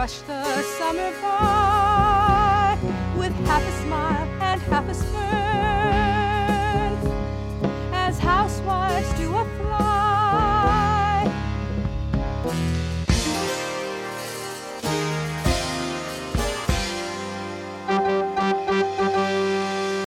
brush the summer by with half a smile and half a spurn, as housewives do a fly